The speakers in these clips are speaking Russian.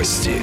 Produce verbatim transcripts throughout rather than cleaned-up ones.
Новости.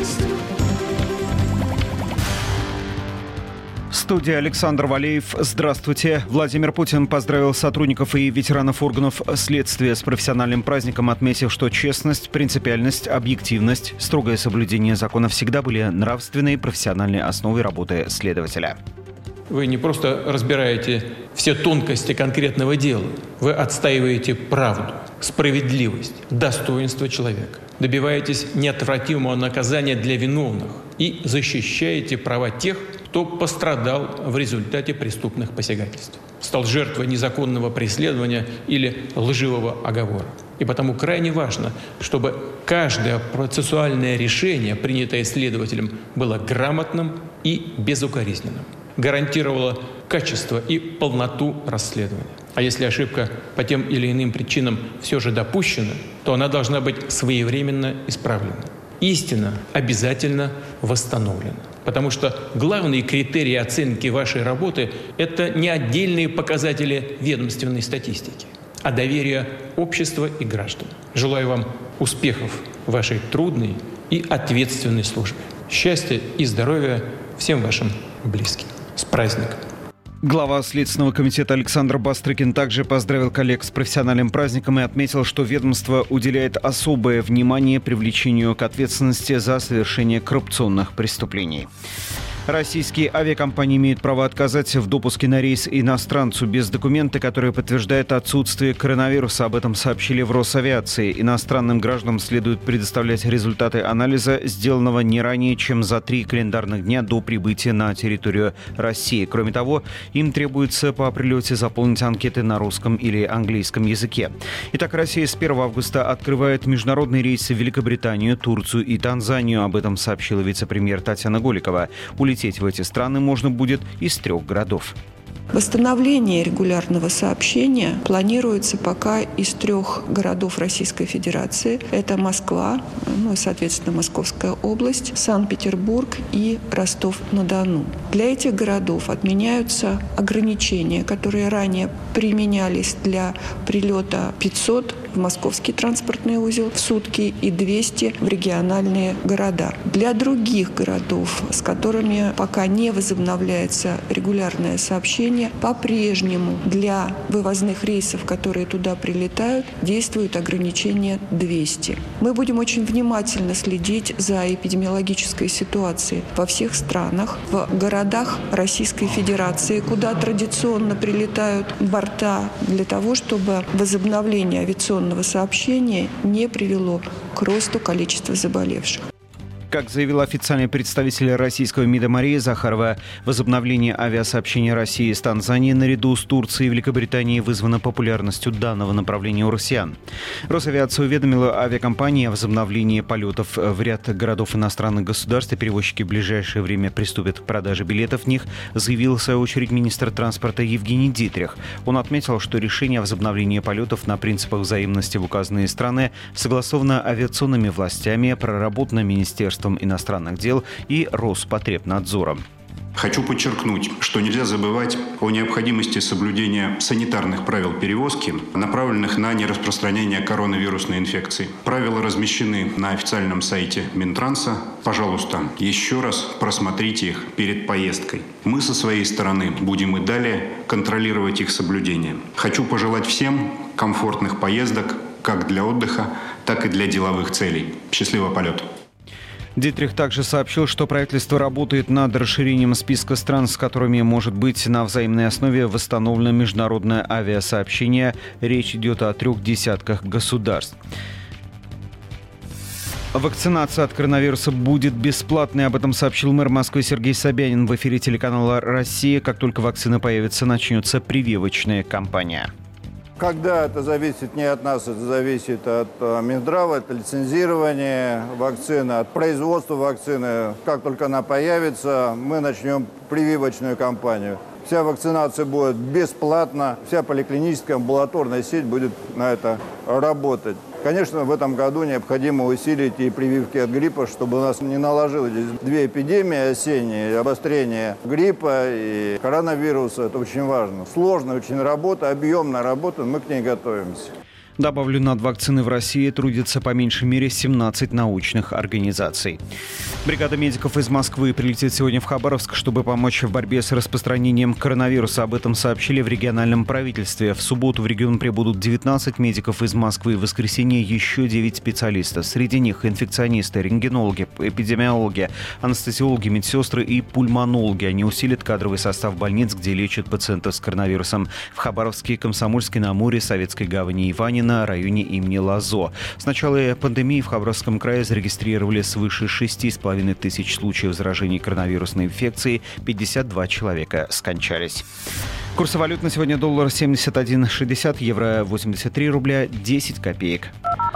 Студия Александр Валеев. Здравствуйте. Владимир Путин поздравил сотрудников и ветеранов органов следствия с профессиональным праздником, отметив, что честность, принципиальность, объективность, строгое соблюдение закона всегда были нравственной и профессиональной основой работы следователя. Вы не просто разбираете все тонкости конкретного дела, вы отстаиваете правду, справедливость, достоинство человека, добиваетесь неотвратимого наказания для виновных и защищаете права тех, кто пострадал в результате преступных посягательств, стал жертвой незаконного преследования или лживого оговора. И потому крайне важно, чтобы каждое процессуальное решение, принятое следователем, было грамотным и безукоризненным, гарантировало качество и полноту расследования. А если ошибка по тем или иным причинам все же допущена, то она должна быть своевременно исправлена. Истина обязательно восстановлена. Потому что главные критерии оценки вашей работы – это не отдельные показатели ведомственной статистики, а доверие общества и граждан. Желаю вам успехов в вашей трудной и ответственной службе. Счастья и здоровья всем вашим близким. С праздником! Глава Следственного комитета Александр Бастрыкин также поздравил коллег с профессиональным праздником и отметил, что ведомство уделяет особое внимание привлечению к ответственности за совершение коррупционных преступлений. Российские авиакомпании имеют право отказать в допуске на рейс иностранцу без документа, который подтверждает отсутствие коронавируса. Об этом сообщили в Росавиации. Иностранным гражданам следует предоставлять результаты анализа, сделанного не ранее, чем за три календарных дня до прибытия на территорию России. Кроме того, им требуется по прилете заполнить анкеты на русском или английском языке. Итак, Россия с первого августа открывает международные рейсы в Великобританию, Турцию и Танзанию. Об этом сообщила вице-премьер Татьяна Голикова. Улететь в эти страны можно будет из трех городов. Восстановление регулярного сообщения планируется пока из трех городов Российской Федерации. Это Москва, ну и, соответственно, Московская область, Санкт-Петербург и Ростов-на-Дону. Для этих городов отменяются ограничения, которые ранее применялись для прилета пятьсот в московский транспортный узел в сутки и двести в региональные города. Для других городов, с которыми пока не возобновляется регулярное сообщение, по-прежнему для вывозных рейсов, которые туда прилетают, действует ограничение двести. Мы будем очень внимательно следить за эпидемиологической ситуацией во всех странах, в городах Российской Федерации, куда традиционно прилетают борта, для того, чтобы возобновление авиационного сообщения не привело к росту количества заболевших. Как заявила официальный представитель российского МИДа Мария Захарова, возобновление авиасообщения России с Танзанией наряду с Турцией и Великобританией вызвано популярностью данного направления у россиян. Росавиация уведомила авиакомпании о возобновлении полетов в ряд городов иностранных государств, и перевозчики в ближайшее время приступят к продаже билетов в них, заявил в свою очередь министр транспорта Евгений Дитрих. Он отметил, что решение о возобновлении полетов на принципах взаимности в указанные страны согласовано авиационными властями, проработано Министерством иностранных дел и Роспотребнадзором. Хочу подчеркнуть, что нельзя забывать о необходимости соблюдения санитарных правил перевозки, направленных на нераспространение коронавирусной инфекции. Правила размещены на официальном сайте Минтранса. Пожалуйста, еще раз просмотрите их перед поездкой. Мы со своей стороны будем и далее контролировать их соблюдение. Хочу пожелать всем комфортных поездок как для отдыха, так и для деловых целей. Счастливого полета! Дитрих также сообщил, что правительство работает над расширением списка стран, с которыми может быть на взаимной основе восстановлено международное авиасообщение. Речь идет о трех десятках государств. Вакцинация от коронавируса будет бесплатной. Об этом сообщил мэр Москвы Сергей Собянин в эфире телеканала «Россия». Как только вакцина появится, начнется прививочная кампания. Когда это зависит не от нас, это зависит от Минздрава, это лицензирование вакцины, от производства вакцины. Как только она появится, мы начнем прививочную кампанию. Вся вакцинация будет бесплатна, вся поликлиническая амбулаторная сеть будет на это работать. Конечно, в этом году необходимо усилить и прививки от гриппа, чтобы у нас не наложилось две эпидемии осенние, обострение гриппа и коронавируса. Это очень важно. Сложная очень работа, объемная работа, мы к ней готовимся. Добавлю, над вакциной в России трудится по меньшей мере семнадцать научных организаций. Бригада медиков из Москвы прилетит сегодня в Хабаровск, чтобы помочь в борьбе с распространением коронавируса. Об этом сообщили в региональном правительстве. В субботу в регион прибудут девятнадцать медиков из Москвы. В воскресенье еще девять специалистов. Среди них инфекционисты, рентгенологи, эпидемиологи, анестезиологи, медсестры и пульмонологи. Они усилят кадровый состав больниц, где лечат пациентов с коронавирусом. В Хабаровске, Комсомольске на Амуре, Советской гавани, Иванина, на районе имени Лазо. С начала пандемии в Хабаровском крае зарегистрировали свыше шести с половиной тысяч случаев заражения коронавирусной инфекцией. пятьдесят два человека скончались. Курсы валют на сегодня: доллар семьдесят один шестьдесят, евро восемьдесят три рубля десять копеек.